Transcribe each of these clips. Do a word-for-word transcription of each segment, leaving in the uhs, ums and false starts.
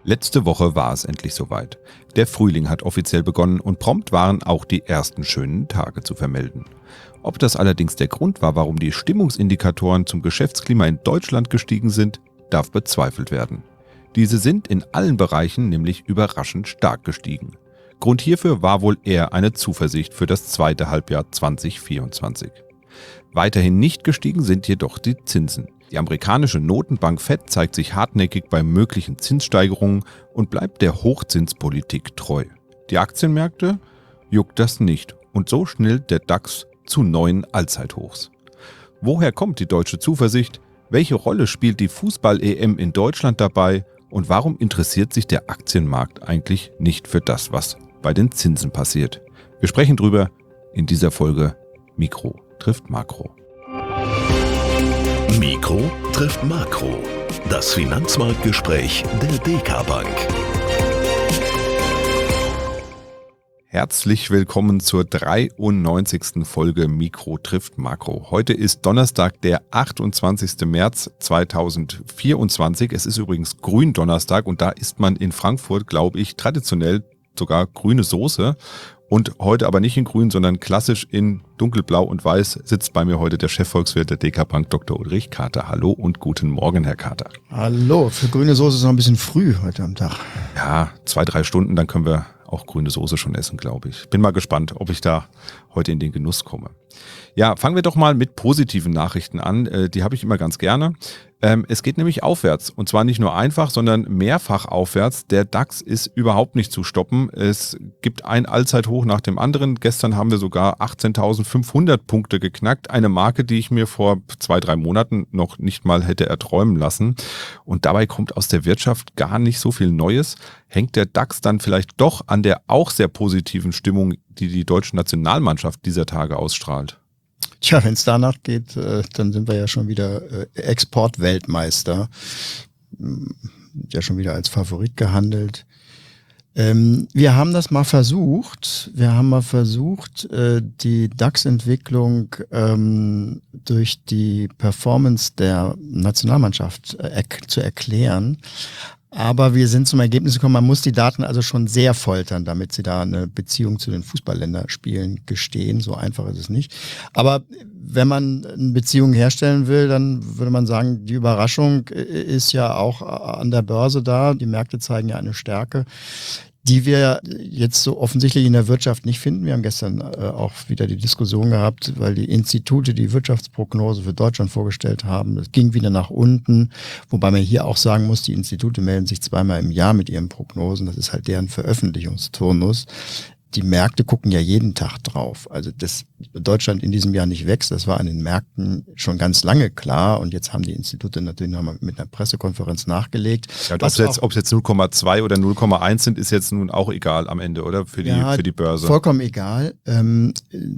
Letzte Woche war es endlich soweit. Der Frühling hat offiziell begonnen und prompt waren auch die ersten schönen Tage zu vermelden. Ob das allerdings der Grund war, warum die Stimmungsindikatoren zum Geschäftsklima in Deutschland gestiegen sind, darf bezweifelt werden. Diese sind in allen Bereichen nämlich überraschend stark gestiegen. Grund hierfür war wohl eher eine Zuversicht für das zweite Halbjahr zwanzig vierundzwanzig. Weiterhin nicht gestiegen sind jedoch die Zinsen. Die amerikanische Notenbank Fed zeigt sich hartnäckig bei möglichen Zinssteigerungen und bleibt der Hochzinspolitik treu. Die Aktienmärkte juckt das nicht und so schnellt der DAX zu neuen Allzeithochs. Woher kommt die deutsche Zuversicht? Welche Rolle spielt die Fußball-E M in Deutschland dabei? Und warum interessiert sich der Aktienmarkt eigentlich nicht für das, was bei den Zinsen passiert? Wir sprechen drüber in dieser Folge Mikro trifft Makro. Mikro trifft Makro. Das Finanzmarktgespräch der D K Bank. Herzlich willkommen zur dreiundneunzigsten Folge Mikro trifft Makro. Heute ist Donnerstag, der achtundzwanzigsten März zweitausendvierundzwanzig. Es ist übrigens Gründonnerstag und da isst man in Frankfurt, glaube ich, traditionell sogar grüne Soße. Und heute aber nicht in grün, sondern klassisch in dunkelblau und weiß sitzt bei mir heute der Chefvolkswirt der D K Bank, Doktor Ulrich Kater. Hallo und guten Morgen, Herr Kater. Hallo, für grüne Soße ist noch ein bisschen früh heute am Tag. Ja, zwei, drei Stunden, dann können wir auch grüne Soße schon essen, glaube ich. Bin mal gespannt, ob ich da heute in den Genuss komme. Ja, fangen wir doch mal mit positiven Nachrichten an. Äh, die habe ich immer ganz gerne. Ähm, es geht nämlich aufwärts. Und zwar nicht nur einfach, sondern mehrfach aufwärts. Der DAX ist überhaupt nicht zu stoppen. Es gibt ein Allzeithoch nach dem anderen. Gestern haben wir sogar achtzehntausendfünfhundert Punkte geknackt. Eine Marke, die ich mir vor zwei, drei Monaten noch nicht mal hätte erträumen lassen. Und dabei kommt aus der Wirtschaft gar nicht so viel Neues. Hängt der DAX dann vielleicht doch an der auch sehr positiven Stimmung, die die deutsche Nationalmannschaft dieser Tage ausstrahlt? Tja, wenn es danach geht, äh, dann sind wir ja schon wieder äh, Exportweltmeister. Ja, schon wieder als Favorit gehandelt. Ähm, wir haben das mal versucht. Wir haben mal versucht, äh, die DAX-Entwicklung ähm, durch die Performance der Nationalmannschaft äh, zu erklären. Aber wir sind zum Ergebnis gekommen, man muss die Daten also schon sehr foltern, damit sie da eine Beziehung zu den Fußballländerspielen gestehen. So einfach ist es nicht. Aber wenn man eine Beziehung herstellen will, dann würde man sagen, die Überraschung ist ja auch an der Börse da. Die Märkte zeigen ja eine Stärke, die wir jetzt so offensichtlich in der Wirtschaft nicht finden. Wir haben gestern äh, auch wieder die Diskussion gehabt, weil die Institute die Wirtschaftsprognose für Deutschland vorgestellt haben. Das ging wieder nach unten, wobei man hier auch sagen muss, die Institute melden sich zweimal im Jahr mit ihren Prognosen. Das ist halt deren Veröffentlichungsturnus. Die Märkte gucken ja jeden Tag drauf. Also dass Deutschland in diesem Jahr nicht wächst, das war an den Märkten schon ganz lange klar. Und jetzt haben die Institute natürlich nochmal mit einer Pressekonferenz nachgelegt. Ja, ob es jetzt, jetzt null Komma zwei oder null Komma eins sind, ist jetzt nun auch egal am Ende, oder? Für die, ja, für die Börse. Vollkommen egal. Ähm,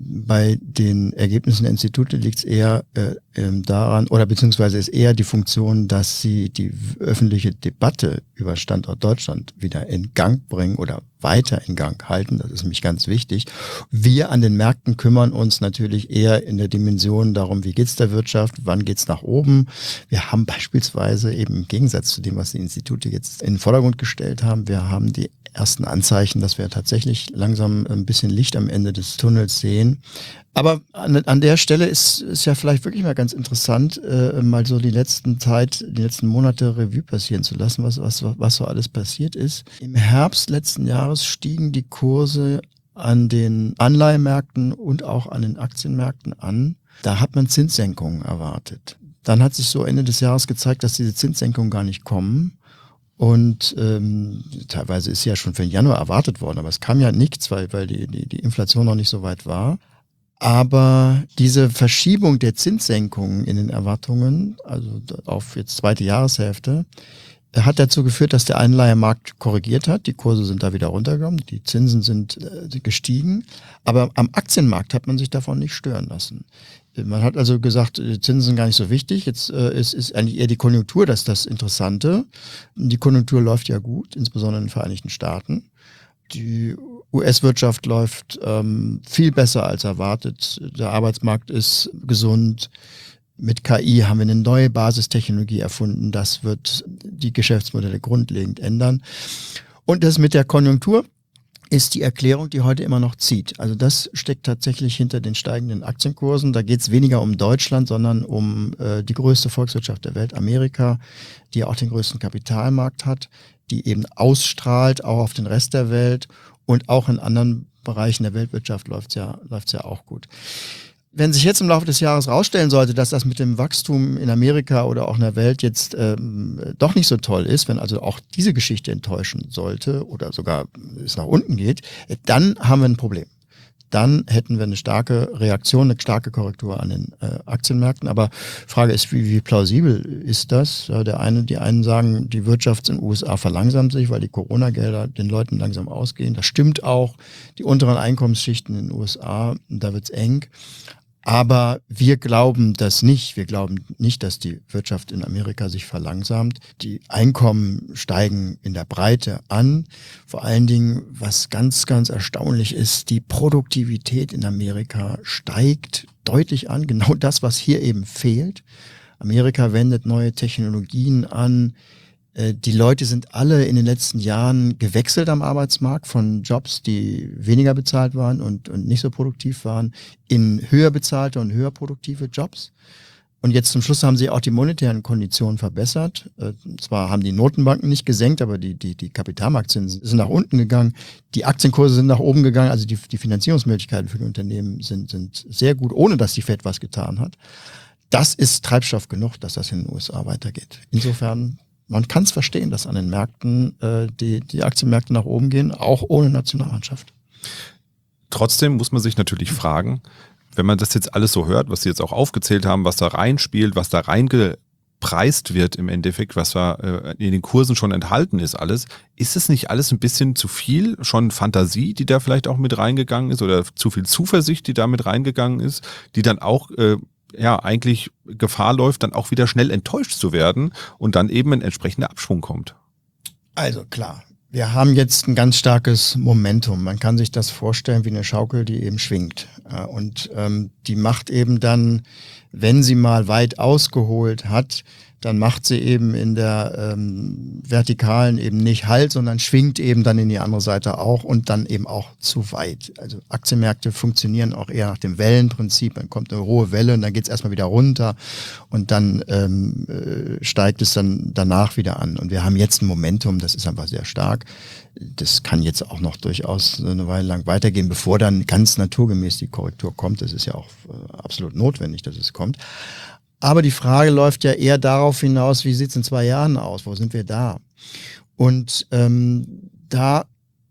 bei den Ergebnissen der Institute liegt es eher äh, ähm, daran, oder beziehungsweise ist eher die Funktion, dass sie die öffentliche Debatte über Standort Deutschland wieder in Gang bringen oder weiter in Gang halten. Das ist nämlich ganz wichtig. Wir an den Märkten kümmern uns natürlich eher in der Dimension darum, wie geht's der Wirtschaft, wann geht's nach oben. Wir haben beispielsweise eben im Gegensatz zu dem, was die Institute jetzt in den Vordergrund gestellt haben, wir haben die ersten Anzeichen, dass wir tatsächlich langsam ein bisschen Licht am Ende des Tunnels sehen. Aber an, an der Stelle ist, ist ja vielleicht wirklich mal ganz interessant, äh, mal so die letzten Zeit, die letzten Monate Revue passieren zu lassen, was, was, was so alles passiert ist. Im Herbst letzten Jahres stiegen die Kurse an den Anleihemärkten und auch an den Aktienmärkten an. Da hat man Zinssenkungen erwartet. Dann hat sich so Ende des Jahres gezeigt, dass diese Zinssenkungen gar nicht kommen. Und ähm, teilweise ist ja schon für den Januar erwartet worden, aber es kam ja nichts, weil, weil die, die, die Inflation noch nicht so weit war. Aber diese Verschiebung der Zinssenkungen in den Erwartungen, also auf jetzt zweite Jahreshälfte, hat dazu geführt, dass der Anleihemarkt korrigiert hat. Die Kurse sind da wieder runtergekommen, die Zinsen sind äh, gestiegen. Aber am Aktienmarkt hat man sich davon nicht stören lassen. Man hat also gesagt, Zinsen sind gar nicht so wichtig. Jetzt äh, ist, ist eigentlich eher die Konjunktur das das Interessante. Die Konjunktur läuft ja gut, insbesondere in den Vereinigten Staaten. Die U S-Wirtschaft läuft ähm, viel besser als erwartet. Der Arbeitsmarkt ist gesund. Mit K I haben wir eine neue Basistechnologie erfunden. Das wird die Geschäftsmodelle grundlegend ändern. Und das mit der Konjunktur ist die Erklärung, die heute immer noch zieht. Also das steckt tatsächlich hinter den steigenden Aktienkursen. Da geht es weniger um Deutschland, sondern um äh, die größte Volkswirtschaft der Welt, Amerika, die auch den größten Kapitalmarkt hat, die eben ausstrahlt, auch auf den Rest der Welt, und auch in anderen Bereichen der Weltwirtschaft läuft's ja, läuft's ja auch gut. Wenn sich jetzt im Laufe des Jahres rausstellen sollte, dass das mit dem Wachstum in Amerika oder auch in der Welt jetzt ähm, doch nicht so toll ist, wenn also auch diese Geschichte enttäuschen sollte oder sogar es nach unten geht, dann haben wir ein Problem. Dann hätten wir eine starke Reaktion, eine starke Korrektur an den äh, Aktienmärkten. Aber Frage ist, wie, wie plausibel ist das? Ja, der eine, die einen sagen, die Wirtschaft in den U S A verlangsamt sich, weil die Corona-Gelder den Leuten langsam ausgehen. Das stimmt auch. Die unteren Einkommensschichten in den U S A, da wird's eng. Aber wir glauben das nicht. Wir glauben nicht, dass die Wirtschaft in Amerika sich verlangsamt. Die Einkommen steigen in der Breite an. Vor allen Dingen, was ganz, ganz erstaunlich ist, die Produktivität in Amerika steigt deutlich an. Genau das, was hier eben fehlt. Amerika wendet neue Technologien an. Die Leute sind alle in den letzten Jahren gewechselt am Arbeitsmarkt von Jobs, die weniger bezahlt waren und, und nicht so produktiv waren, in höher bezahlte und höher produktive Jobs. Und jetzt zum Schluss haben sie auch die monetären Konditionen verbessert. Zwar haben die Notenbanken nicht gesenkt, aber die, die, die Kapitalmarktzinsen sind nach unten gegangen. Die Aktienkurse sind nach oben gegangen. Also die, die Finanzierungsmöglichkeiten für die Unternehmen sind, sind sehr gut, ohne dass die Fed was getan hat. Das ist Treibstoff genug, dass das in den U S A weitergeht. Insofern, man kann es verstehen, dass an den Märkten äh, die, die Aktienmärkte nach oben gehen, auch ohne Nationalmannschaft. Trotzdem muss man sich natürlich fragen, wenn man das jetzt alles so hört, was Sie jetzt auch aufgezählt haben, was da reinspielt, was da reingepreist wird im Endeffekt, was da äh, in den Kursen schon enthalten ist alles, ist es nicht alles ein bisschen zu viel, schon Fantasie, die da vielleicht auch mit reingegangen ist oder zu viel Zuversicht, die da mit reingegangen ist, die dann auch äh, ja eigentlich Gefahr läuft, dann auch wieder schnell enttäuscht zu werden und dann eben ein entsprechender Abschwung kommt? Also klar, wir haben jetzt ein ganz starkes Momentum. Man kann sich das vorstellen wie eine Schaukel, die eben schwingt. Und ähm, die macht eben dann, wenn sie mal weit ausgeholt hat, dann macht sie eben in der ähm, Vertikalen eben nicht Halt, sondern schwingt eben dann in die andere Seite auch und dann eben auch zu weit. Also Aktienmärkte funktionieren auch eher nach dem Wellenprinzip. Dann kommt eine hohe Welle und dann geht es erstmal wieder runter und dann ähm, äh, steigt es dann danach wieder an. Und wir haben jetzt ein Momentum, das ist einfach sehr stark. Das kann jetzt auch noch durchaus eine Weile lang weitergehen, bevor dann ganz naturgemäß die Korrektur kommt. Das ist ja auch äh, absolut notwendig, dass es kommt. Aber die Frage läuft ja eher darauf hinaus, wie sieht es in zwei Jahren aus? Wo sind wir da? Und ähm, da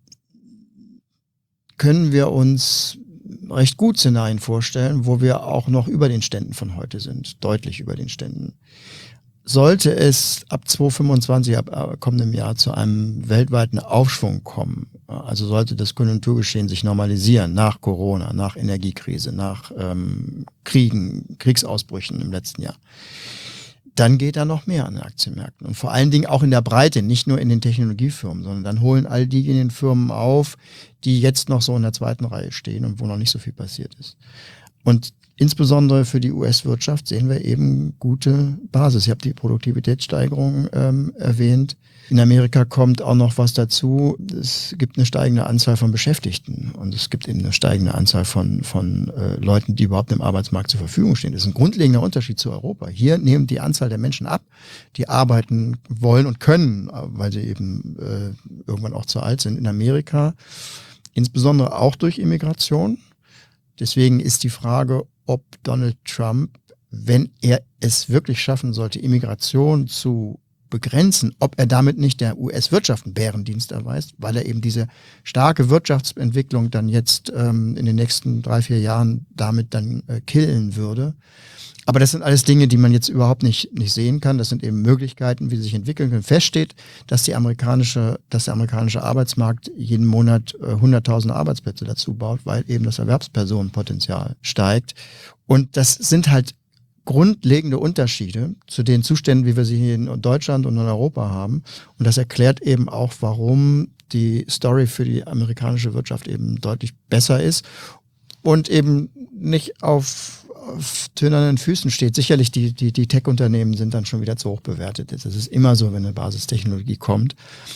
können wir uns recht gut Szenarien vorstellen, wo wir auch noch über den Ständen von heute sind, deutlich über den Ständen. Sollte es ab zweitausendfünfundzwanzig, ab kommendem Jahr, zu einem weltweiten Aufschwung kommen, also sollte das Konjunkturgeschehen sich normalisieren nach Corona, nach Energiekrise, nach ähm, Kriegen, Kriegsausbrüchen im letzten Jahr, dann geht da noch mehr an den Aktienmärkten. Und vor allen Dingen auch in der Breite, nicht nur in den Technologiefirmen, sondern dann holen all diejenigen Firmen auf, die jetzt noch so in der zweiten Reihe stehen und wo noch nicht so viel passiert ist. Und insbesondere für die U S-Wirtschaft sehen wir eben gute Basis. Ich habe die Produktivitätssteigerung ähm, erwähnt. In Amerika kommt auch noch was dazu. Es gibt eine steigende Anzahl von Beschäftigten und es gibt eben eine steigende Anzahl von, von äh, Leuten, die überhaupt im Arbeitsmarkt zur Verfügung stehen. Das ist ein grundlegender Unterschied zu Europa. Hier nimmt die Anzahl der Menschen ab, die arbeiten wollen und können, weil sie eben äh, irgendwann auch zu alt sind. In Amerika, insbesondere auch durch Immigration. Deswegen ist die Frage, ob Donald Trump, wenn er es wirklich schaffen sollte, Immigration zu begrenzen, ob er damit nicht der U S-Wirtschaft einen Bärendienst erweist, weil er eben diese starke Wirtschaftsentwicklung dann jetzt ähm, in den nächsten drei, vier Jahren damit dann äh, killen würde. Aber das sind alles Dinge, die man jetzt überhaupt nicht, nicht sehen kann. Das sind eben Möglichkeiten, wie sie sich entwickeln können. Fest steht, dass die amerikanische, dass der amerikanische Arbeitsmarkt jeden Monat äh, hunderttausend Arbeitsplätze dazu baut, weil eben das Erwerbspersonenpotenzial steigt. Und das sind halt grundlegende Unterschiede zu den Zuständen, wie wir sie hier in Deutschland und in Europa haben. Und das erklärt eben auch, warum die Story für die amerikanische Wirtschaft eben deutlich besser ist und eben nicht auf auf tönernen Füßen steht. Sicherlich, die, die, die Tech-Unternehmen sind dann schon wieder zu hoch bewertet. Das ist immer so, wenn eine Basistechnologie kommt.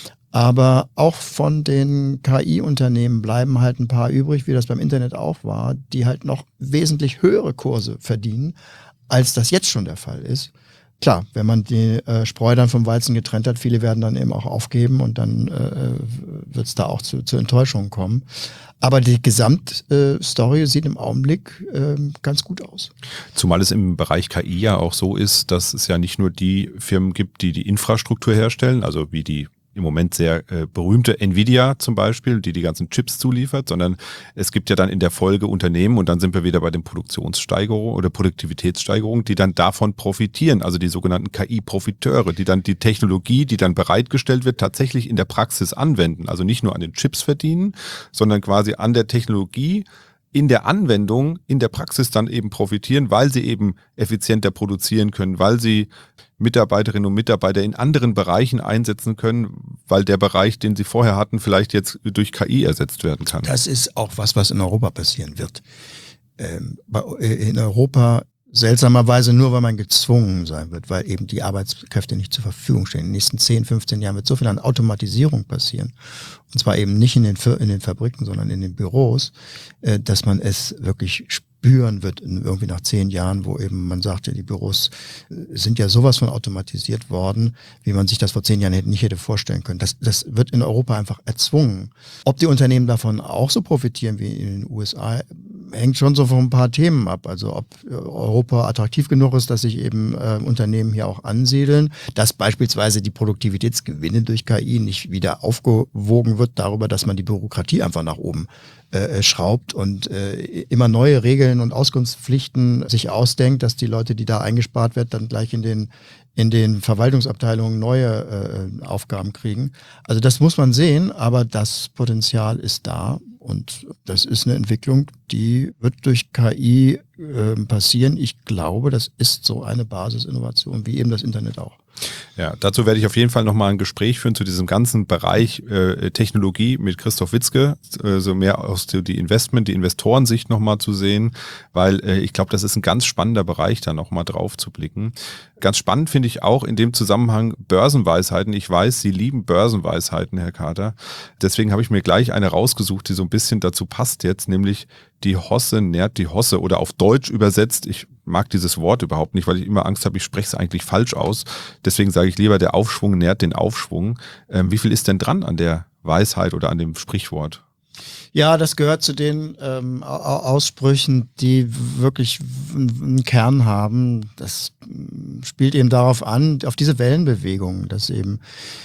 Aber auch von den K I-Unternehmen bleiben halt ein paar übrig, wie das beim Internet auch war, die halt noch wesentlich höhere Kurse verdienen, als das jetzt schon der Fall ist. Klar, wenn man die äh, Spreu dann vom Weizen getrennt hat, viele werden dann eben auch aufgeben und dann äh, wird es da auch zu, zu Enttäuschungen kommen. Aber die Gesamtstory äh, sieht im Augenblick äh, ganz gut aus. Zumal es im Bereich K I ja auch so ist, dass es ja nicht nur die Firmen gibt, die die Infrastruktur herstellen, also wie die im Moment sehr äh, berühmte Nvidia zum Beispiel, die die ganzen Chips zuliefert, sondern es gibt ja dann in der Folge Unternehmen und dann sind wir wieder bei den Produktionssteigerungen oder Produktivitätssteigerungen, die dann davon profitieren, also die sogenannten K I-Profiteure, die dann die Technologie, die dann bereitgestellt wird, tatsächlich in der Praxis anwenden, also nicht nur an den Chips verdienen, sondern quasi an der Technologie, in der Anwendung, in der Praxis dann eben profitieren, weil sie eben effizienter produzieren können, weil sie Mitarbeiterinnen und Mitarbeiter in anderen Bereichen einsetzen können, weil der Bereich, den sie vorher hatten, vielleicht jetzt durch K I ersetzt werden kann. Das ist auch was, was in Europa passieren wird. Ähm, in Europa seltsamerweise nur, weil man gezwungen sein wird, weil eben die Arbeitskräfte nicht zur Verfügung stehen. In den nächsten zehn, fünfzehn Jahren wird so viel an Automatisierung passieren. Und zwar eben nicht in den, in den Fabriken, sondern in den Büros, äh, dass man es wirklich spüren wird, in irgendwie nach zehn Jahren, wo eben man sagte, die Büros sind ja sowas von automatisiert worden, wie man sich das vor zehn Jahren hätte, nicht hätte vorstellen können. Das, das wird in Europa einfach erzwungen. Ob die Unternehmen davon auch so profitieren wie in den U S A, hängt schon so von ein paar Themen ab. Also ob Europa attraktiv genug ist, dass sich eben äh, Unternehmen hier auch ansiedeln, dass beispielsweise die Produktivitätsgewinne durch K I nicht wieder aufgewogen wird darüber, dass man die Bürokratie einfach nach oben äh, schraubt und äh, immer neue Regeln und Auskunftspflichten sich ausdenkt, dass die Leute, die da eingespart wird, dann gleich in den in den Verwaltungsabteilungen neue äh, Aufgaben kriegen. Also das muss man sehen, aber das Potenzial ist da und das ist eine Entwicklung, die wird durch K I äh, passieren. Ich glaube, das ist so eine Basisinnovation, wie eben das Internet auch. Ja, dazu werde ich auf jeden Fall nochmal ein Gespräch führen zu diesem ganzen Bereich äh, Technologie mit Christoph Witzke, äh, so mehr aus der, die Investment, die Investorensicht nochmal zu sehen, weil äh, ich glaube, das ist ein ganz spannender Bereich, da nochmal drauf zu blicken. Ganz spannend finde ich auch in dem Zusammenhang Börsenweisheiten. Ich weiß, Sie lieben Börsenweisheiten, Herr Kater. Deswegen habe ich mir gleich eine rausgesucht, die so ein bisschen dazu passt jetzt, nämlich die Hosse nährt die Hosse oder auf Deutsch übersetzt. Ich mag dieses Wort überhaupt nicht, weil ich immer Angst habe, ich spreche es eigentlich falsch aus. Deswegen sage ich lieber, der Aufschwung nährt den Aufschwung. Ähm, wie viel ist denn dran an der Weisheit oder an dem Sprichwort? Ja, das gehört zu den ähm, Aussprüchen, die wirklich einen Kern haben. Das spielt eben darauf an, auf diese Wellenbewegung, dass eben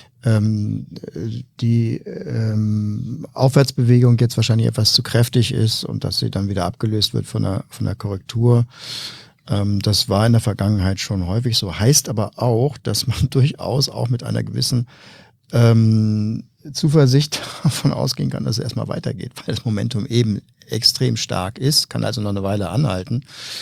ähm, die ähm, Aufwärtsbewegung jetzt wahrscheinlich etwas zu kräftig ist und dass sie dann wieder abgelöst wird von der, von der Korrektur. Ähm, das war in der Vergangenheit schon häufig so. Heißt aber auch, dass man durchaus auch mit einer gewissen ähm, Zuversicht davon ausgehen kann, dass es erstmal weitergeht, weil das Momentum eben extrem stark ist, kann also noch eine Weile anhalten.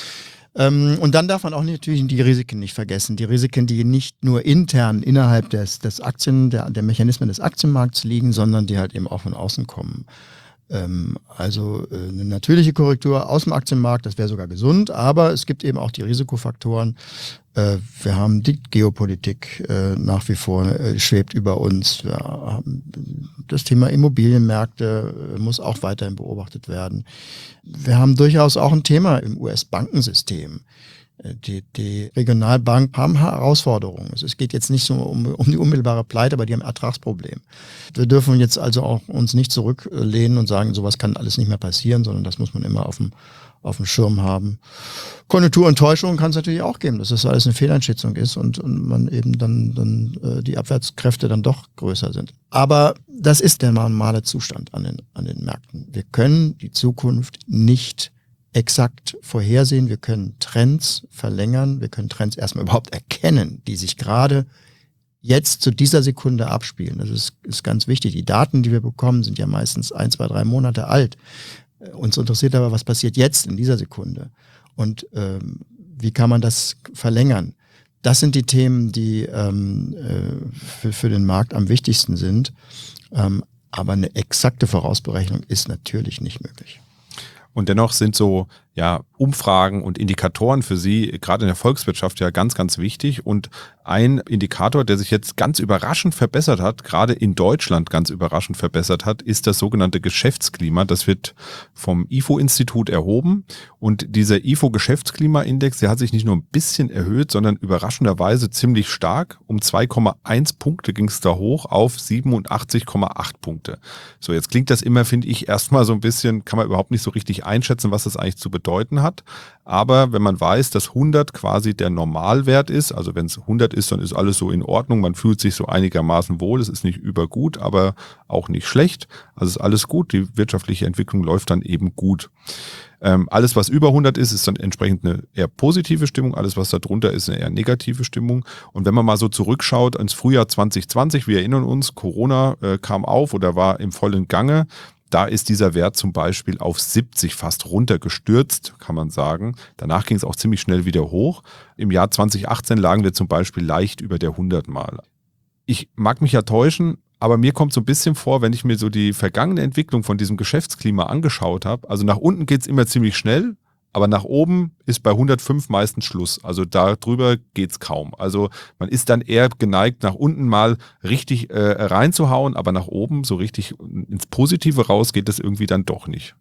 Ähm, und dann darf man auch natürlich die Risiken nicht vergessen. Die Risiken, die nicht nur intern innerhalb des, des Aktien, der, der Mechanismen des Aktienmarkts liegen, sondern die halt eben auch von außen kommen. Ähm, also äh, eine natürliche Korrektur aus dem Aktienmarkt, das wäre sogar gesund, aber es gibt eben auch die Risikofaktoren. Äh, wir haben die Geopolitik äh, nach wie vor, äh, schwebt über uns. Wir haben das Thema Immobilienmärkte äh, muss auch weiterhin beobachtet werden. Wir haben durchaus auch ein Thema im U S-Bankensystem. Die, die Regionalbanken haben Herausforderungen. Es geht jetzt nicht so um, um die unmittelbare Pleite, aber die haben ein Ertragsproblem. Wir dürfen jetzt also auch uns nicht zurücklehnen und sagen, sowas kann alles nicht mehr passieren, sondern das muss man immer auf dem, auf dem Schirm haben. Konjunkturenttäuschungen kann es natürlich auch geben, dass das alles eine Fehleinschätzung ist und, und man eben dann, dann äh, die Abwärtskräfte dann doch größer sind. Aber das ist der normale Zustand an den, an den Märkten. Wir können die Zukunft nicht exakt vorhersehen, wir können Trends verlängern, wir können Trends erstmal überhaupt erkennen, die sich gerade jetzt zu dieser Sekunde abspielen. Das ist, ist ganz wichtig. Die Daten, die wir bekommen, sind ja meistens ein, zwei, drei Monate alt. Uns interessiert aber, was passiert jetzt in dieser Sekunde und ähm, wie kann man das verlängern. Das sind die Themen, die ähm, für, für den Markt am wichtigsten sind. Ähm, aber eine exakte Vorausberechnung ist natürlich nicht möglich. Und dennoch sind so ja, Umfragen und Indikatoren für Sie, gerade in der Volkswirtschaft, ja ganz, ganz wichtig. Und ein Indikator, der sich jetzt ganz überraschend verbessert hat, gerade in Deutschland ganz überraschend verbessert hat, ist das sogenannte Geschäftsklima. Das wird vom I F O-Institut erhoben. Und dieser I F O-Geschäftsklimaindex, der hat sich nicht nur ein bisschen erhöht, sondern überraschenderweise ziemlich stark. Um zwei Komma eins Punkte ging es da hoch auf siebenundachtzig Komma acht Punkte. So, jetzt klingt das immer, finde ich, erstmal so ein bisschen, kann man überhaupt nicht so richtig einschätzen, was das eigentlich zu bedeuten hat. Aber wenn man weiß, dass hundert quasi der Normalwert ist, also wenn es hundert ist, dann ist alles so in Ordnung, man fühlt sich so einigermaßen wohl, es ist nicht übergut, aber auch nicht schlecht, also ist alles gut, die wirtschaftliche Entwicklung läuft dann eben gut. Ähm, alles, was über hundert ist, ist dann entsprechend eine eher positive Stimmung, alles, was da drunter ist, eine eher negative Stimmung. Und wenn man mal so zurückschaut ins Frühjahr zwanzig zwanzig, wir erinnern uns, Corona äh, kam auf oder war im vollen Gange. Da ist dieser Wert zum Beispiel auf siebzig fast runtergestürzt, kann man sagen. Danach ging es auch ziemlich schnell wieder hoch. Im Jahr zwanzig achtzehn lagen wir zum Beispiel leicht über der hundert Mal. Ich mag mich ja täuschen, aber mir kommt so ein bisschen vor, wenn ich mir so die vergangene Entwicklung von diesem Geschäftsklima angeschaut habe, also nach unten geht es immer ziemlich schnell, aber nach oben ist bei hundertfünf meistens Schluss. Also da drüber geht's kaum. Also man ist dann eher geneigt, nach unten mal richtig äh, reinzuhauen, aber nach oben so richtig ins Positive raus geht das irgendwie dann doch nicht.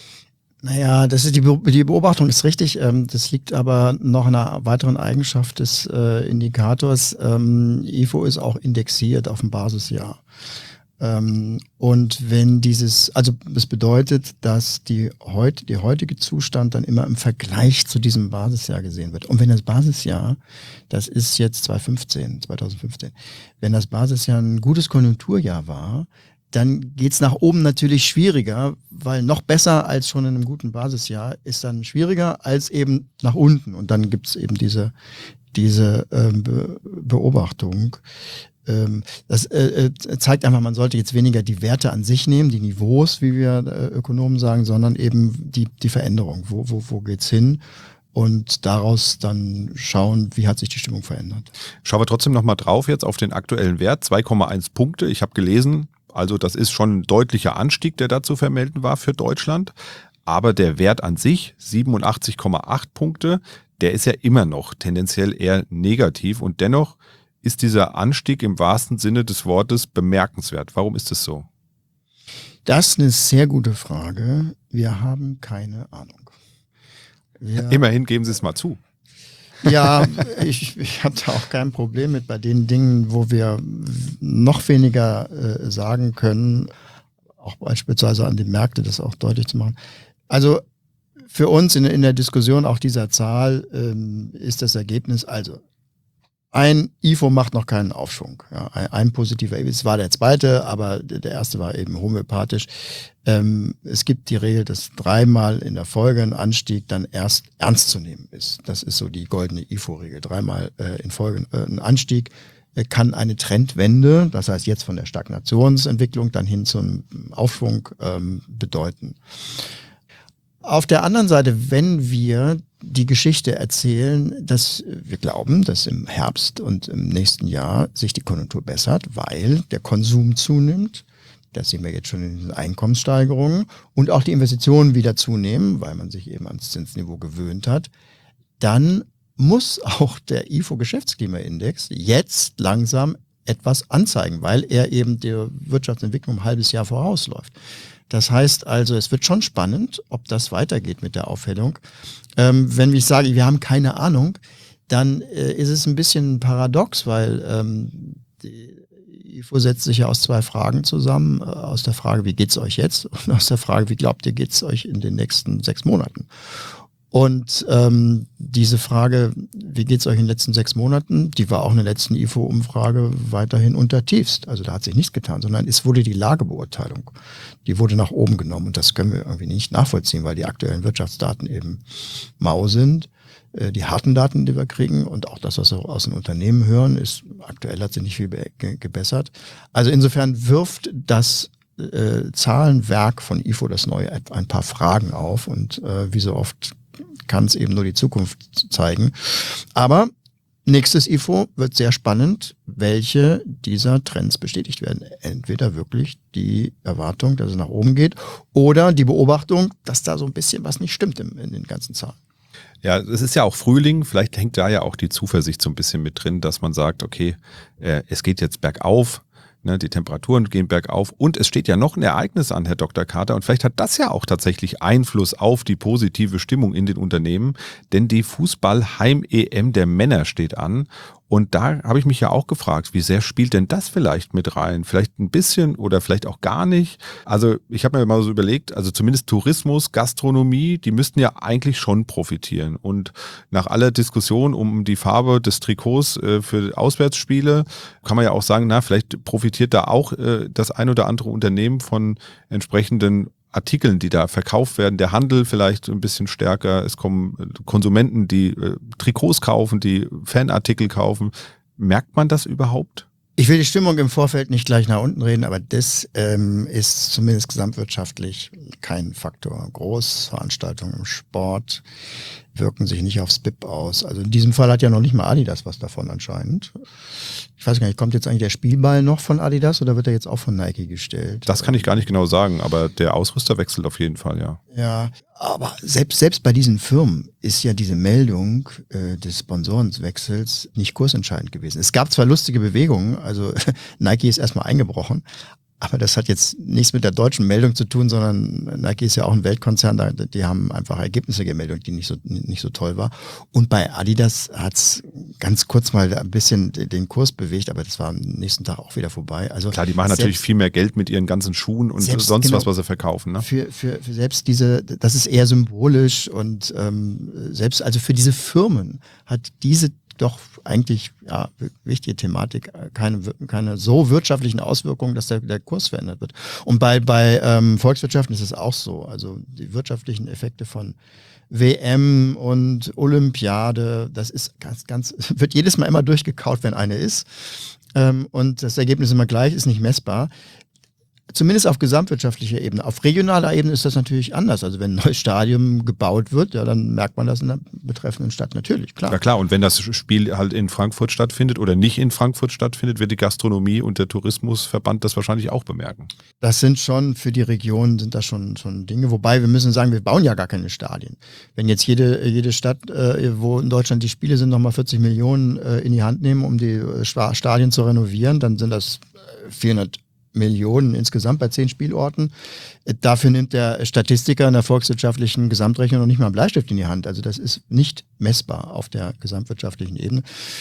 Naja, das ist die, Be- die Beobachtung ist richtig. Ähm, das liegt aber noch an einer weiteren Eigenschaft des äh, Indikators. Ähm, I F O ist auch indexiert auf dem Basisjahr. Ähm, und wenn dieses, also das bedeutet, dass die heute, die heutige Zustand dann immer im Vergleich zu diesem Basisjahr gesehen wird. Und wenn das Basisjahr, das ist jetzt zweitausendfünfzehn, zweitausendfünfzehn, wenn das Basisjahr ein gutes Konjunkturjahr war, dann geht's nach oben natürlich schwieriger, weil noch besser als schon in einem guten Basisjahr ist dann schwieriger als eben nach unten. Und dann gibt's eben diese, diese ähm, Be- Beobachtung. Ähm, das äh, zeigt einfach, man sollte jetzt weniger die Werte an sich nehmen, die Niveaus, wie wir äh, Ökonomen sagen, sondern eben die, die Veränderung. Wo, wo, wo geht's hin? Und daraus dann schauen, wie hat sich die Stimmung verändert. Schauen wir trotzdem nochmal drauf jetzt auf den aktuellen Wert, zwei Komma eins Punkte. Ich habe gelesen, also das ist schon ein deutlicher Anstieg, der da zu vermelden war für Deutschland. Aber der Wert an sich, siebenundachtzig Komma acht Punkte, der ist ja immer noch tendenziell eher negativ. Und dennoch ist dieser Anstieg im wahrsten Sinne des Wortes bemerkenswert. Warum ist es so? Das ist eine sehr gute Frage. Wir haben keine Ahnung. Wir Immerhin geben Sie es mal zu. Ja, ich, ich habe da auch kein Problem mit bei den Dingen, wo wir noch weniger äh, sagen können, auch beispielsweise an die Märkte, das auch deutlich zu machen. Also für uns in, in der Diskussion auch dieser Zahl ähm, ist das Ergebnis, also ein I F O macht noch keinen Aufschwung. Ja, ein, ein positiver, es war der zweite, aber der erste war eben homöopathisch. Ähm, es gibt die Regel, dass dreimal in der Folge ein Anstieg dann erst ernst zu nehmen ist. Das ist so die goldene I F O-Regel. Dreimal äh, in Folge äh, ein Anstieg äh, kann eine Trendwende, das heißt jetzt von der Stagnationsentwicklung dann hin zum Aufschwung ähm, bedeuten. Auf der anderen Seite, wenn wir die Geschichte erzählen, dass wir glauben, dass im Herbst und im nächsten Jahr sich die Konjunktur bessert, weil der Konsum zunimmt, das sehen wir jetzt schon in den Einkommenssteigerungen, und auch die Investitionen wieder zunehmen, weil man sich eben ans Zinsniveau gewöhnt hat, dann muss auch der I F O-Geschäftsklimaindex jetzt langsam etwas anzeigen, weil er eben der Wirtschaftsentwicklung um ein halbes Jahr vorausläuft. Das heißt also, es wird schon spannend, ob das weitergeht mit der Aufhellung. Ähm, wenn ich sage, wir haben keine Ahnung, dann äh, ist es ein bisschen paradox, weil ähm, die I F O setzt sich ja aus zwei Fragen zusammen. Äh, aus der Frage, wie geht's euch jetzt? Und aus der Frage, wie glaubt ihr, geht's euch in den nächsten sechs Monaten? Und ähm, diese Frage, wie geht's euch in den letzten sechs Monaten, die war auch in der letzten I F O-Umfrage weiterhin unter tiefst. Also da hat sich nichts getan, sondern es wurde die Lagebeurteilung, die wurde nach oben genommen. Und das können wir irgendwie nicht nachvollziehen, weil die aktuellen Wirtschaftsdaten eben mau sind. Äh, die harten Daten, die wir kriegen und auch das, was wir aus den Unternehmen hören, ist aktuell hat sich nicht viel be- ge- gebessert. Also insofern wirft das äh, Zahlenwerk von I F O das neue ein paar Fragen auf und äh, wie so oft kann es eben nur die Zukunft zeigen. Aber nächstes I F O wird sehr spannend, welche dieser Trends bestätigt werden. Entweder wirklich die Erwartung, dass es nach oben geht, oder die Beobachtung, dass da so ein bisschen was nicht stimmt in, in den ganzen Zahlen. Ja, es ist ja auch Frühling, vielleicht hängt da ja auch die Zuversicht so ein bisschen mit drin, dass man sagt, okay, äh, es geht jetzt bergauf, ne, die Temperaturen gehen bergauf und es steht ja noch ein Ereignis an, Herr Doktor Kater, und vielleicht hat das ja auch tatsächlich Einfluss auf die positive Stimmung in den Unternehmen, denn die Fußball-Heim-E M der Männer steht an. Und da habe ich mich ja auch gefragt, wie sehr spielt denn das vielleicht mit rein? Vielleicht ein bisschen oder vielleicht auch gar nicht. Also ich habe mir mal so überlegt, also zumindest Tourismus, Gastronomie, die müssten ja eigentlich schon profitieren. Und nach aller Diskussion um die Farbe des Trikots äh, für Auswärtsspiele kann man ja auch sagen, na, vielleicht profitiert da auch äh, das ein oder andere Unternehmen von entsprechenden Artikeln, die da verkauft werden, der Handel vielleicht ein bisschen stärker, es kommen Konsumenten, die äh, Trikots kaufen, die Fanartikel kaufen. Merkt man das überhaupt? Ich will die Stimmung im Vorfeld nicht gleich nach unten reden, aber das ähm, ist zumindest gesamtwirtschaftlich kein Faktor. Großveranstaltungen im Sport wirken sich nicht aufs B I P aus. Also in diesem Fall hat ja noch nicht mal Adidas was davon anscheinend. Ich weiß gar nicht, kommt jetzt eigentlich der Spielball noch von Adidas oder wird er jetzt auch von Nike gestellt? Das kann ich gar nicht genau sagen, aber der Ausrüster wechselt auf jeden Fall, ja. Ja, aber selbst, selbst bei diesen Firmen ist ja diese Meldung äh, des Sponsorenwechsels nicht kursentscheidend gewesen. Es gab zwar lustige Bewegungen, also Nike ist erstmal eingebrochen, aber das hat jetzt nichts mit der deutschen Meldung zu tun, sondern Nike ist ja auch ein Weltkonzern, die haben einfach Ergebnisse gemeldet, die nicht so nicht so toll war. Und bei Adidas hat's ganz kurz mal ein bisschen den Kurs bewegt, aber das war am nächsten Tag auch wieder vorbei. Also klar, die machen selbst, natürlich viel mehr Geld mit ihren ganzen Schuhen und selbst, sonst genau, was, was sie verkaufen. Ne? Für, für, für selbst diese, das ist eher symbolisch und ähm, selbst also für diese Firmen hat diese doch eigentlich ja wichtige Thematik, keine keine so wirtschaftlichen Auswirkungen, dass der, der Kurs verändert wird. Und bei bei ähm, Volkswirtschaften ist es auch so. Also die wirtschaftlichen Effekte von W M und Olympiade, das ist ganz ganz wird jedes Mal immer durchgekaut, wenn eine ist. Ähm, und das Ergebnis ist immer gleich, ist nicht messbar. Zumindest auf gesamtwirtschaftlicher Ebene. Auf regionaler Ebene ist das natürlich anders. Also wenn ein neues Stadion gebaut wird, ja, dann merkt man das in der betreffenden Stadt natürlich, klar. Ja klar, und wenn das Spiel halt in Frankfurt stattfindet oder nicht in Frankfurt stattfindet, wird die Gastronomie und der Tourismusverband das wahrscheinlich auch bemerken. Das sind schon, für die Region sind das schon, schon Dinge. Wobei wir müssen sagen, wir bauen ja gar keine Stadien. Wenn jetzt jede, jede Stadt, äh, wo in Deutschland die Spiele sind, nochmal vierzig Millionen äh, in die Hand nehmen, um die äh, Stadien zu renovieren, dann sind das äh, vierhundert Millionen insgesamt bei zehn Spielorten. Dafür nimmt der Statistiker in der volkswirtschaftlichen Gesamtrechnung noch nicht mal einen Bleistift in die Hand. Also das ist nicht messbar auf der gesamtwirtschaftlichen Ebene.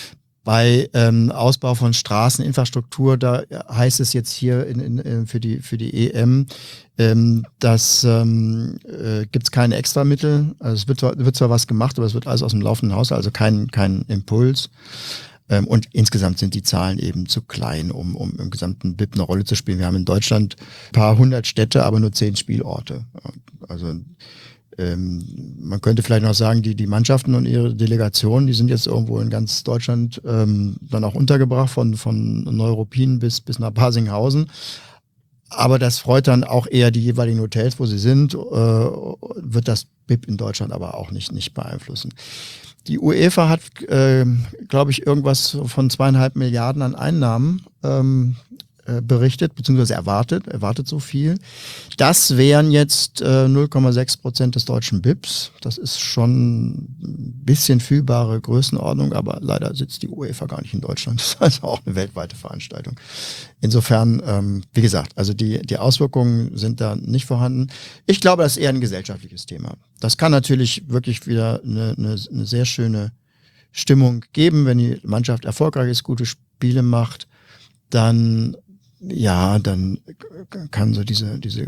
Bei ähm, Ausbau von Straßeninfrastruktur, da heißt es jetzt hier in, in, für die für die E M, ähm, dass ähm, äh, gibt es keine Extramittel. Also es wird, wird zwar was gemacht, aber es wird alles aus dem laufenden Haushalt, also kein kein Impuls. Und insgesamt sind die Zahlen eben zu klein, um, um im gesamten B I P eine Rolle zu spielen. Wir haben in Deutschland ein paar hundert Städte, aber nur zehn Spielorte. Also ähm, man könnte vielleicht noch sagen, die, die Mannschaften und ihre Delegationen, die sind jetzt irgendwo in ganz Deutschland ähm, dann auch untergebracht, von, von Neuruppin bis, bis nach Barsinghausen. Aber das freut dann auch eher die jeweiligen Hotels, wo sie sind, äh, wird das B I P in Deutschland aber auch nicht, nicht beeinflussen. Die UEFA hat, äh, glaube ich, irgendwas von zweieinhalb Milliarden an Einnahmen ähm, äh, berichtet, beziehungsweise erwartet, erwartet so viel. Das wären jetzt äh, null Komma sechs Prozent des deutschen B I Ps. Das ist schon ein bisschen fühlbare Größenordnung, aber leider sitzt die UEFA gar nicht in Deutschland. Das ist also auch eine weltweite Veranstaltung. Insofern, ähm, wie gesagt, also die, die Auswirkungen sind da nicht vorhanden. Ich glaube, das ist eher ein gesellschaftliches Thema. Das kann natürlich wirklich wieder eine, eine, eine sehr schöne Stimmung geben, wenn die Mannschaft erfolgreich ist, gute Spiele macht, dann ja, dann kann so diese diese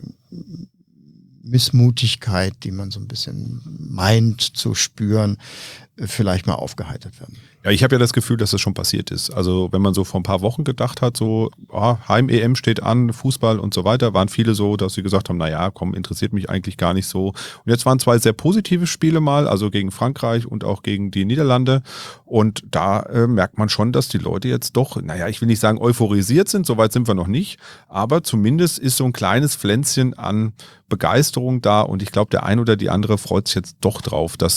Missmutigkeit, die man so ein bisschen meint zu spüren, vielleicht mal aufgeheitert werden. Ja, ich habe ja das Gefühl, dass das schon passiert ist. Also wenn man so vor ein paar Wochen gedacht hat, so oh, Heim-E M steht an, Fußball und so weiter, waren viele so, dass sie gesagt haben, naja, komm, interessiert mich eigentlich gar nicht so. Und jetzt waren zwei sehr positive Spiele mal, also gegen Frankreich und auch gegen die Niederlande. Und da äh, merkt man schon, dass die Leute jetzt doch, naja, ich will nicht sagen euphorisiert sind, soweit sind wir noch nicht, aber zumindest ist so ein kleines Pflänzchen an Begeisterung da und ich glaube, der ein oder die andere freut sich jetzt doch drauf, dass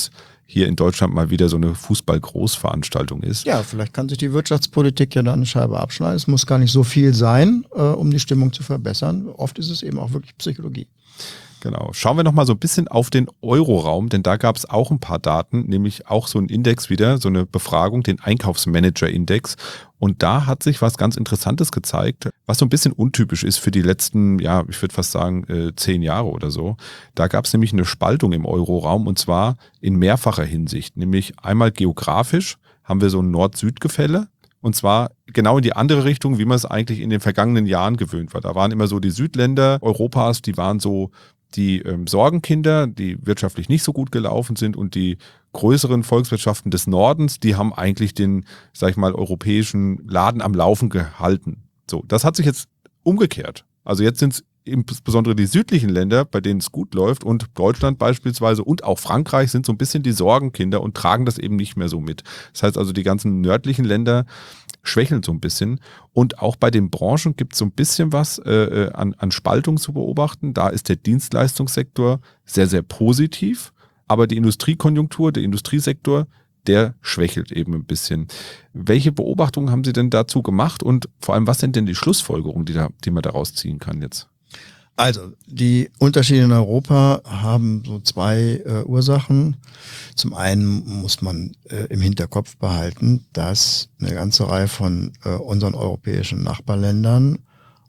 hier in Deutschland mal wieder so eine Fußball-Großveranstaltung ist. Ja, vielleicht kann sich die Wirtschaftspolitik ja dann eine Scheibe abschneiden. Es muss gar nicht so viel sein, äh, um die Stimmung zu verbessern. Oft ist es eben auch wirklich Psychologie. Genau. Schauen wir noch mal so ein bisschen auf den Euroraum, denn da gab es auch ein paar Daten, nämlich auch so ein Index wieder, so eine Befragung, den Einkaufsmanager-Index. Und da hat sich was ganz Interessantes gezeigt, was so ein bisschen untypisch ist für die letzten, ja, ich würde fast sagen, äh, zehn Jahre oder so. Da gab es nämlich eine Spaltung im Euroraum und zwar in mehrfacher Hinsicht. Nämlich einmal geografisch haben wir so ein Nord-Süd-Gefälle. Und zwar genau in die andere Richtung, wie man es eigentlich in den vergangenen Jahren gewöhnt war. Da waren immer so die Südländer Europas, die waren so die ähm, Sorgenkinder, die wirtschaftlich nicht so gut gelaufen sind, und die größeren Volkswirtschaften des Nordens, die haben eigentlich den, sag ich mal, europäischen Laden am Laufen gehalten. So, das hat sich jetzt umgekehrt. Also jetzt sind es insbesondere die südlichen Länder, bei denen es gut läuft, und Deutschland beispielsweise und auch Frankreich sind so ein bisschen die Sorgenkinder und tragen das eben nicht mehr so mit. Das heißt also, die ganzen nördlichen Länder schwächeln so ein bisschen. Und auch bei den Branchen gibt es so ein bisschen was äh, an, an Spaltung zu beobachten. Da ist der Dienstleistungssektor sehr, sehr positiv, aber die Industriekonjunktur, der Industriesektor, der schwächelt eben ein bisschen. Welche Beobachtungen haben Sie denn dazu gemacht und vor allem, was sind denn die Schlussfolgerungen, die, da, die man daraus ziehen kann jetzt? Also, die Unterschiede in Europa haben so zwei äh, Ursachen. Zum einen muss man äh, im Hinterkopf behalten, dass eine ganze Reihe von äh, unseren europäischen Nachbarländern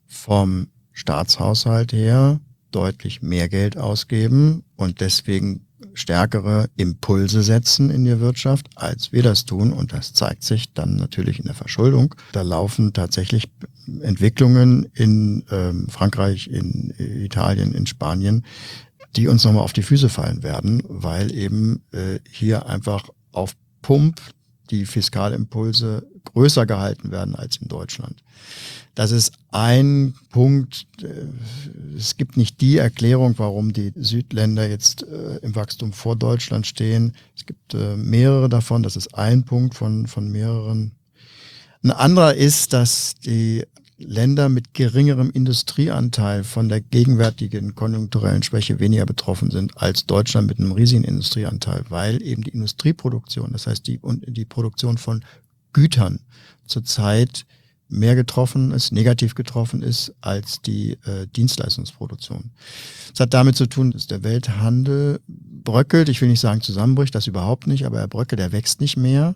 vom Staatshaushalt her deutlich mehr Geld ausgeben und deswegen stärkere Impulse setzen in die Wirtschaft, als wir das tun. Und das zeigt sich dann natürlich in der Verschuldung. Da laufen tatsächlich Entwicklungen in ähm, Frankreich, in Italien, in Spanien, die uns nochmal auf die Füße fallen werden, weil eben äh, hier einfach auf Pump die Fiskalimpulse größer gehalten werden als in Deutschland. Das ist ein Punkt. Es gibt nicht die Erklärung, warum die Südländer jetzt äh, im Wachstum vor Deutschland stehen. Es gibt äh, mehrere davon. Das ist ein Punkt von, von mehreren. Ein anderer ist, dass die Länder mit geringerem Industrieanteil von der gegenwärtigen konjunkturellen Schwäche weniger betroffen sind als Deutschland mit einem riesigen Industrieanteil, weil eben die Industrieproduktion, das heißt die, und die Produktion von Gütern zurzeit mehr getroffen ist, negativ getroffen ist als die äh, Dienstleistungsproduktion. Das hat damit zu tun, dass der Welthandel bröckelt. Ich will nicht sagen zusammenbricht, das überhaupt nicht, aber er bröckelt, er wächst nicht mehr.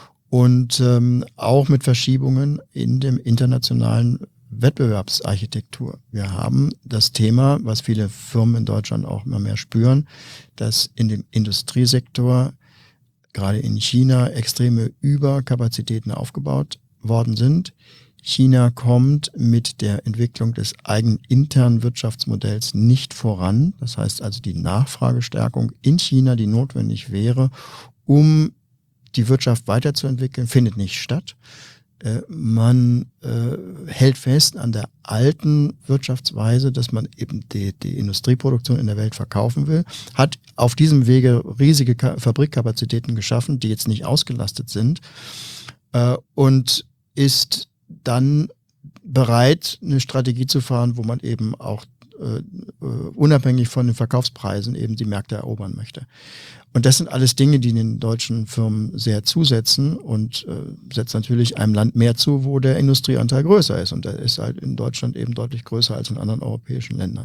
Und ähm, auch mit Verschiebungen in dem internationalen Wettbewerbsarchitektur. Wir haben das Thema, was viele Firmen in Deutschland auch immer mehr spüren, dass in dem Industriesektor gerade in China extreme Überkapazitäten aufgebaut worden sind. China kommt mit der Entwicklung des eigenen internen Wirtschaftsmodells nicht voran. Das heißt also, die Nachfragestärkung in China, die notwendig wäre, um die Wirtschaft weiterzuentwickeln, findet nicht statt. Äh, man äh, hält fest an der alten Wirtschaftsweise, dass man eben die, die Industrieproduktion in der Welt verkaufen will, hat auf diesem Wege riesige Ka- Fabrikkapazitäten geschaffen, die jetzt nicht ausgelastet sind, äh, und ist dann bereit, eine Strategie zu fahren, wo man eben auch äh, unabhängig von den Verkaufspreisen eben die Märkte erobern möchte. Und das sind alles Dinge, die den deutschen Firmen sehr zusetzen und äh, setzt natürlich einem Land mehr zu, wo der Industrieanteil größer ist. Und der ist halt in Deutschland eben deutlich größer als in anderen europäischen Ländern.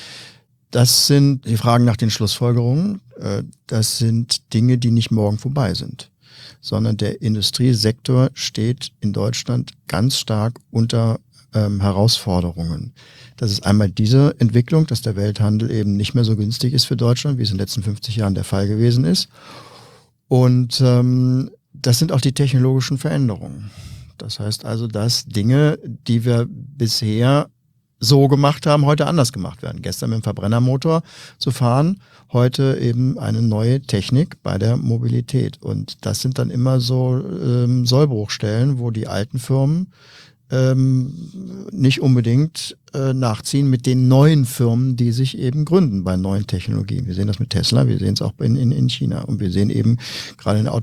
Das sind die Fragen nach den Schlussfolgerungen. Äh, das sind Dinge, die nicht morgen vorbei sind, sondern der Industriesektor steht in Deutschland ganz stark unter ähm, Herausforderungen. Das ist einmal diese Entwicklung, dass der Welthandel eben nicht mehr so günstig ist für Deutschland, wie es in den letzten fünfzig Jahren der Fall gewesen ist. Und ähm, das sind auch die technologischen Veränderungen. Das heißt also, dass Dinge, die wir bisher so gemacht haben, heute anders gemacht werden. Gestern mit dem Verbrennermotor zu fahren, heute eben eine neue Technik bei der Mobilität. Und das sind dann immer so ähm, Sollbruchstellen, wo die alten Firmen ähm, nicht unbedingt äh, nachziehen mit den neuen Firmen, die sich eben gründen bei neuen Technologien. Wir sehen das mit Tesla, wir sehen es auch in, in, in China. Und wir sehen eben gerade im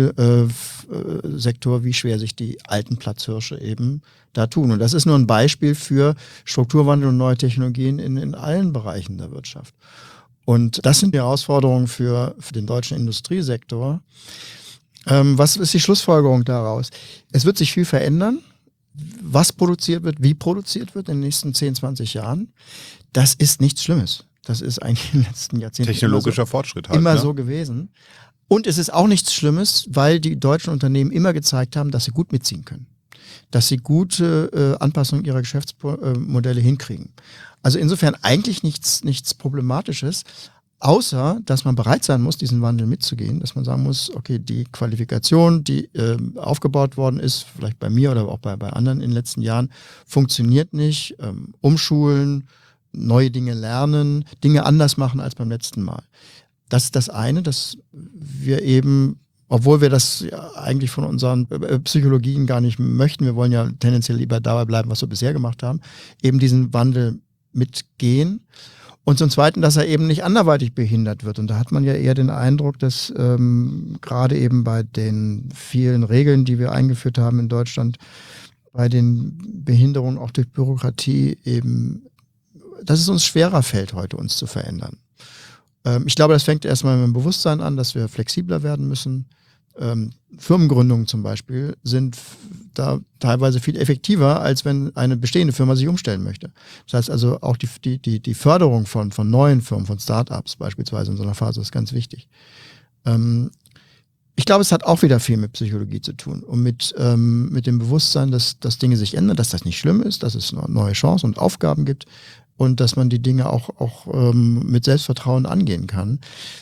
Automobilsektor, äh, wie schwer sich die alten Platzhirsche eben da tun. Und das ist nur ein Beispiel für Strukturwandel und neue Technologien in, in allen Bereichen der Wirtschaft. Und das sind die Herausforderungen für, für den deutschen Industriesektor. Ähm, was ist die Schlussfolgerung daraus? Es wird sich viel verändern, was produziert wird, wie produziert wird in den nächsten zehn, zwanzig Jahren. Das ist nichts Schlimmes. Das ist eigentlich in den letzten Jahrzehnten technologischer immer so, Fortschritt halt, immer ne? so gewesen. Und es ist auch nichts Schlimmes, weil die deutschen Unternehmen immer gezeigt haben, dass sie gut mitziehen können. Dass sie gute äh, Anpassungen ihrer Geschäftsmodelle hinkriegen. Also insofern eigentlich nichts, nichts Problematisches, außer dass man bereit sein muss, diesen Wandel mitzugehen, dass man sagen muss, okay, die Qualifikation, die äh, aufgebaut worden ist, vielleicht bei mir oder auch bei, bei anderen in den letzten Jahren, funktioniert nicht. Ähm, umschulen, neue Dinge lernen, Dinge anders machen als beim letzten Mal. Das ist das eine, dass wir eben, obwohl wir das ja eigentlich von unseren Psychologien gar nicht möchten, wir wollen ja tendenziell lieber dabei bleiben, was wir bisher gemacht haben, eben diesen Wandel mitgehen. Und zum Zweiten, dass er eben nicht anderweitig behindert wird. Und da hat man ja eher den Eindruck, dass ähm, gerade eben bei den vielen Regeln, die wir eingeführt haben in Deutschland, bei den Behinderungen auch durch Bürokratie eben, dass es uns schwerer fällt, heute uns zu verändern. Ähm, ich glaube, das fängt erstmal mit dem Bewusstsein an, dass wir flexibler werden müssen. Ähm, Firmengründungen zum Beispiel sind f- da teilweise viel effektiver, als wenn eine bestehende Firma sich umstellen möchte. Das heißt also auch die, die, die, die Förderung von, von neuen Firmen, von Start-ups beispielsweise in so einer Phase ist ganz wichtig. Ähm, ich glaube, es hat auch wieder viel mit Psychologie zu tun und mit, ähm, mit dem Bewusstsein, dass, dass Dinge sich ändern, dass das nicht schlimm ist, dass es neue Chancen und Aufgaben gibt und dass man die Dinge auch, auch ähm, mit Selbstvertrauen angehen kann.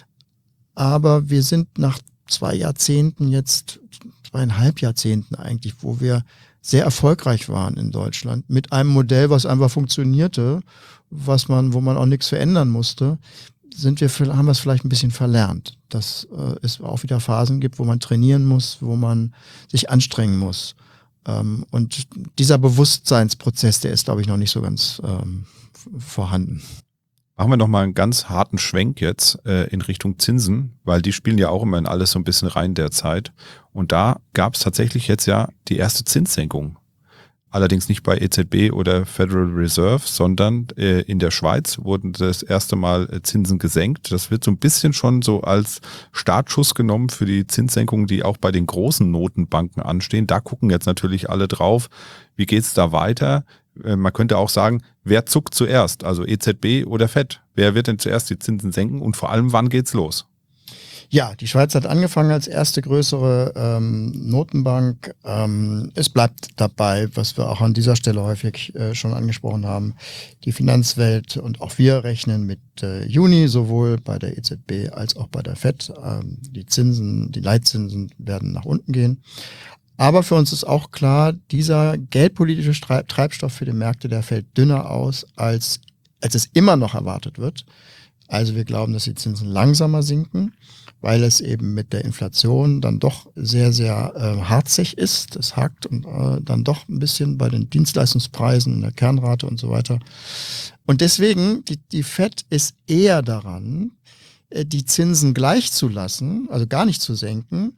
Aber wir sind nach zwei Jahrzehnten jetzt, zweieinhalb Jahrzehnten eigentlich, wo wir sehr erfolgreich waren in Deutschland mit einem Modell, was einfach funktionierte, was man, wo man auch nichts verändern musste, sind wir, haben wir es vielleicht ein bisschen verlernt, dass äh, es auch wieder Phasen gibt, wo man trainieren muss, wo man sich anstrengen muss. Ähm, und dieser Bewusstseinsprozess, der ist, glaube ich, noch nicht so ganz ähm, vorhanden. Machen wir noch mal einen ganz harten Schwenk jetzt äh, in Richtung Zinsen, weil die spielen ja auch immer in alles so ein bisschen rein derzeit. Und da gab es tatsächlich jetzt ja die erste Zinssenkung. Allerdings nicht bei E Z B oder Federal Reserve, sondern äh, in der Schweiz wurden das erste Mal äh, Zinsen gesenkt. Das wird so ein bisschen schon so als Startschuss genommen für die Zinssenkungen, die auch bei den großen Notenbanken anstehen. Da gucken jetzt natürlich alle drauf, wie geht's da weiter? Äh, man könnte auch sagen, wer zuckt zuerst? Also E Z B oder Fed? Wer wird denn zuerst die Zinsen senken und vor allem, wann geht's los? Ja, die Schweiz hat angefangen als erste größere ähm, Notenbank. Ähm, es bleibt dabei, was wir auch an dieser Stelle häufig äh, schon angesprochen haben. Die Finanzwelt und auch wir rechnen mit äh, Juni sowohl bei der E Z B als auch bei der Fed. Ähm, die Zinsen, die Leitzinsen werden nach unten gehen. Aber für uns ist auch klar, dieser geldpolitische Treibstoff für die Märkte, der fällt dünner aus, als, als es immer noch erwartet wird. Also wir glauben, dass die Zinsen langsamer sinken, weil es eben mit der Inflation dann doch sehr, sehr äh, harzig ist. Es hakt und äh, dann doch ein bisschen bei den Dienstleistungspreisen, in der Kernrate und so weiter. Und deswegen, die, die Fed ist eher daran, äh, die Zinsen gleich zu lassen, also gar nicht zu senken,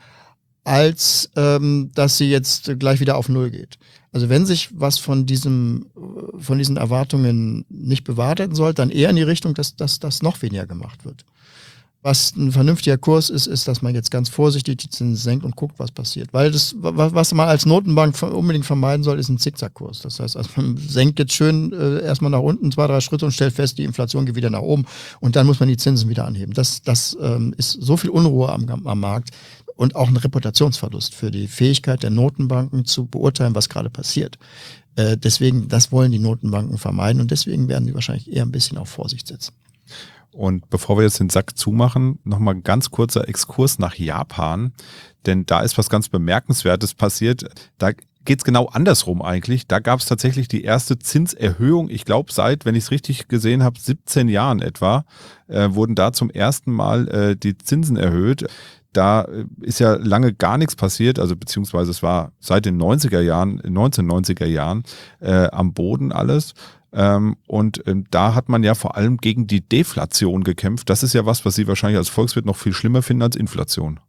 als ähm, dass sie jetzt gleich wieder auf Null geht. Also wenn sich was von diesem, von diesen Erwartungen nicht bewahrheiten soll, dann eher in die Richtung, dass das noch weniger gemacht wird. Was ein vernünftiger Kurs ist, ist, dass man jetzt ganz vorsichtig die Zinsen senkt und guckt, was passiert. Weil das, was man als Notenbank unbedingt vermeiden soll, ist ein Zickzackkurs. Das heißt, also man senkt jetzt schön äh, erstmal nach unten zwei, drei Schritte und stellt fest, die Inflation geht wieder nach oben und dann muss man die Zinsen wieder anheben. Das, das ähm, ist so viel Unruhe am, am Markt und auch ein Reputationsverlust für die Fähigkeit der Notenbanken zu beurteilen, was gerade passiert. Äh, deswegen, das wollen die Notenbanken vermeiden und deswegen werden sie wahrscheinlich eher ein bisschen auf Vorsicht setzen. Und bevor wir jetzt den Sack zumachen, nochmal ein ganz kurzer Exkurs nach Japan, denn da ist was ganz Bemerkenswertes passiert. Da geht's genau andersrum eigentlich. Da gab es tatsächlich die erste Zinserhöhung, ich glaube seit, wenn ich es richtig gesehen habe, siebzehn Jahren etwa, äh, wurden da zum ersten Mal äh, die Zinsen erhöht. Da ist ja lange gar nichts passiert, also beziehungsweise es war seit den neunziger Jahren, neunzehnhundertneunziger Jahren äh, am Boden alles. Ähm, und ähm, da hat man ja vor allem gegen die Deflation gekämpft. Das ist ja was, was Sie wahrscheinlich als Volkswirt noch viel schlimmer finden als Inflation.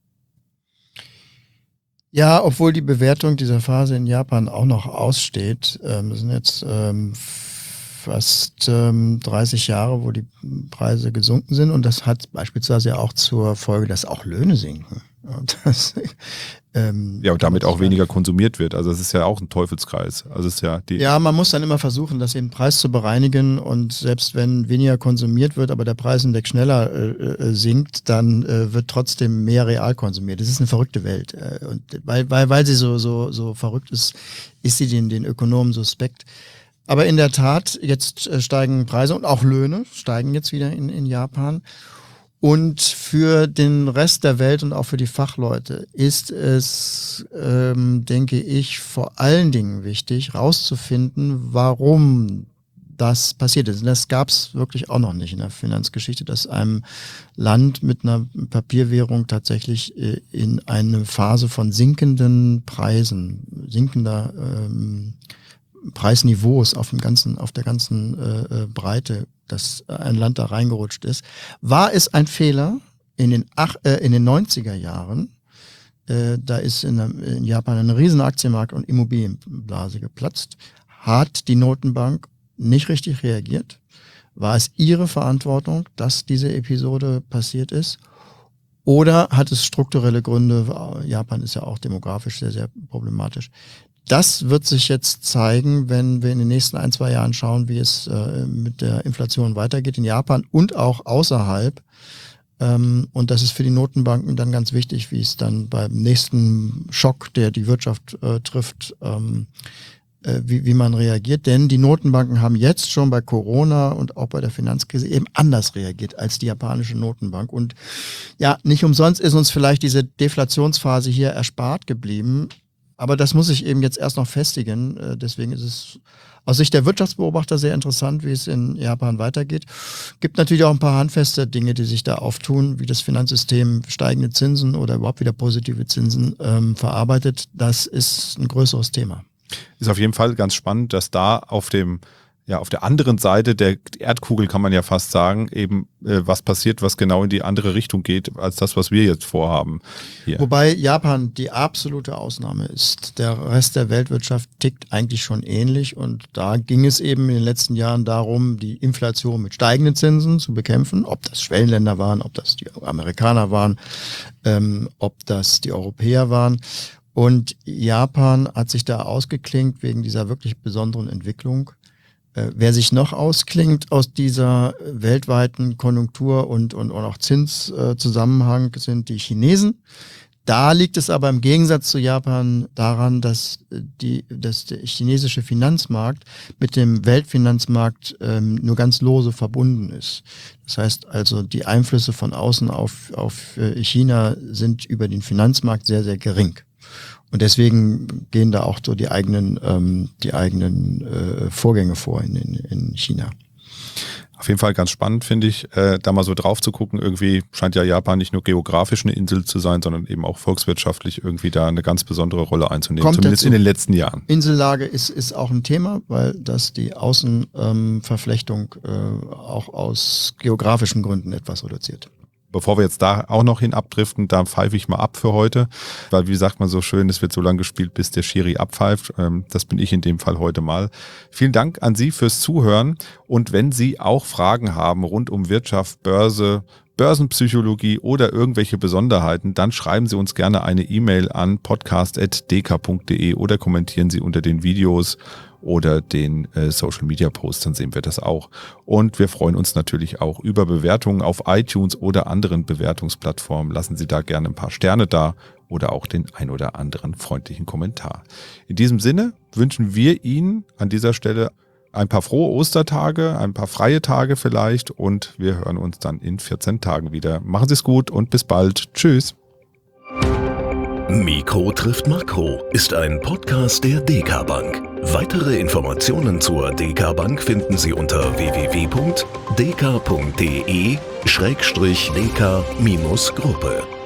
Ja, obwohl die Bewertung dieser Phase in Japan auch noch aussteht. Ähm, das sind jetzt ähm, fast ähm, dreißig Jahre, wo die Preise gesunken sind und das hat beispielsweise ja auch zur Folge, dass auch Löhne sinken. Und das, ähm, ja, und damit auch weniger konsumiert wird. Also es ist ja auch ein Teufelskreis. Also es ist ja, die ja, man muss dann immer versuchen, das eben Preis zu bereinigen und selbst wenn weniger konsumiert wird, aber der Preisindex schneller äh, sinkt, dann äh, wird trotzdem mehr real konsumiert. Das ist eine verrückte Welt. Äh, und weil, weil, weil sie so, so, so verrückt ist, ist sie den, den Ökonomen suspekt. Aber in der Tat, jetzt äh, steigen Preise und auch Löhne steigen jetzt wieder in, in Japan. Und für den Rest der Welt und auch für die Fachleute ist es, ähm, denke ich, vor allen Dingen wichtig, rauszufinden, warum das passiert ist. Und das gab es wirklich auch noch nicht in der Finanzgeschichte, dass einem Land mit einer Papierwährung tatsächlich äh, in eine Phase von sinkenden Preisen, sinkender ähm, Preisniveaus auf dem ganzen, auf der ganzen äh, Breite, dass ein Land da reingerutscht ist. War es ein Fehler in den, ach, äh, in den neunziger Jahren? Äh, da ist in, in Japan eine riesen Aktienmarkt- und Immobilienblase geplatzt. Hat die Notenbank nicht richtig reagiert? War es ihre Verantwortung, dass diese Episode passiert ist? Oder hat es strukturelle Gründe? Japan ist ja auch demografisch sehr, sehr problematisch. Das wird sich jetzt zeigen, wenn wir in den nächsten ein, zwei Jahren schauen, wie es äh, mit der Inflation weitergeht in Japan und auch außerhalb. Ähm, und das ist für die Notenbanken dann ganz wichtig, wie es dann beim nächsten Schock, der die Wirtschaft äh, trifft, ähm, äh, wie, wie man reagiert. Denn die Notenbanken haben jetzt schon bei Corona und auch bei der Finanzkrise eben anders reagiert als die japanische Notenbank. Und ja, nicht umsonst ist uns vielleicht diese Deflationsphase hier erspart geblieben. Aber das muss sich eben jetzt erst noch festigen. Deswegen ist es aus Sicht der Wirtschaftsbeobachter sehr interessant, wie es in Japan weitergeht. Gibt natürlich auch ein paar handfeste Dinge, die sich da auftun, wie das Finanzsystem steigende Zinsen oder überhaupt wieder positive Zinsen ähm, verarbeitet. Das ist ein größeres Thema. Ist auf jeden Fall ganz spannend, dass da auf dem ja, auf der anderen Seite der Erdkugel kann man ja fast sagen, eben äh, was passiert, was genau in die andere Richtung geht, als das, was wir jetzt vorhaben hier. Wobei Japan die absolute Ausnahme ist. Der Rest der Weltwirtschaft tickt eigentlich schon ähnlich und da ging es eben in den letzten Jahren darum, die Inflation mit steigenden Zinsen zu bekämpfen, ob das Schwellenländer waren, ob das die Amerikaner waren, ähm, ob das die Europäer waren. Und Japan hat sich da ausgeklinkt wegen dieser wirklich besonderen Entwicklung. Äh, wer sich noch ausklingt aus dieser weltweiten Konjunktur- und, und, und auch Zinszusammenhang äh, sind die Chinesen. Da liegt es aber im Gegensatz zu Japan daran, dass, die, dass der chinesische Finanzmarkt mit dem Weltfinanzmarkt ähm, nur ganz lose verbunden ist. Das heißt also, die Einflüsse von außen auf, auf China sind über den Finanzmarkt sehr, sehr gering. Und deswegen gehen da auch so die eigenen, ähm, die eigenen äh, Vorgänge vor in, in, in China. Auf jeden Fall ganz spannend, finde ich, äh, da mal so drauf zu gucken. Irgendwie scheint ja Japan nicht nur geografisch eine Insel zu sein, sondern eben auch volkswirtschaftlich irgendwie da eine ganz besondere Rolle einzunehmen, Kommt zumindest dazu. in den letzten Jahren. Insellage ist, ist auch ein Thema, weil das die Außenverflechtung ähm, äh, auch aus geografischen Gründen etwas reduziert. Bevor wir jetzt da auch noch hin abdriften, da pfeife ich mal ab für heute, weil wie sagt man so schön, es wird so lange gespielt, bis der Schiri abpfeift. Das bin ich in dem Fall heute mal. Vielen Dank an Sie fürs Zuhören und wenn Sie auch Fragen haben rund um Wirtschaft, Börse, Börsenpsychologie oder irgendwelche Besonderheiten, dann schreiben Sie uns gerne eine E-Mail an podcast at d k punkt d e oder kommentieren Sie unter den Videos oder den äh, Social Media Posts, dann sehen wir das auch. Und wir freuen uns natürlich auch über Bewertungen auf iTunes oder anderen Bewertungsplattformen. Lassen Sie da gerne ein paar Sterne da oder auch den ein oder anderen freundlichen Kommentar. In diesem Sinne wünschen wir Ihnen an dieser Stelle ein paar frohe Ostertage, ein paar freie Tage vielleicht und wir hören uns dann in vierzehn Tagen wieder. Machen Sie es gut und bis bald. Tschüss. Mikro trifft Makro ist ein Podcast der D K Bank. Weitere Informationen zur D K Bank finden Sie unter w w w punkt d k punkt d e schrägstrich d k Gruppe.